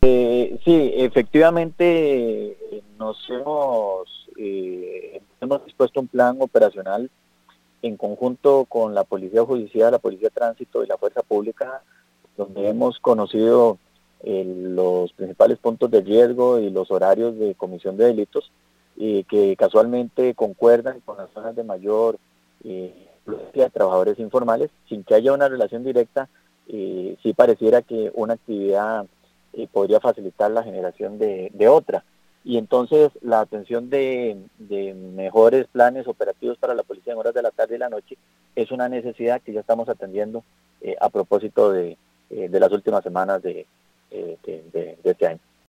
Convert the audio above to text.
Sí, efectivamente hemos dispuesto un plan operacional en conjunto con la Policía Judicial, la Policía de Tránsito y la Fuerza Pública, donde hemos conocido los principales puntos de riesgo y los horarios de comisión de delitos que casualmente concuerdan con las zonas de mayor influencia de trabajadores informales, sin que haya una relación directa. Sí pareciera que una actividad podría facilitar la generación de otra. Y entonces la atención de mejores planes operativos para la policía en horas de la tarde y la noche es una necesidad que ya estamos atendiendo a propósito de las últimas semanas de este año.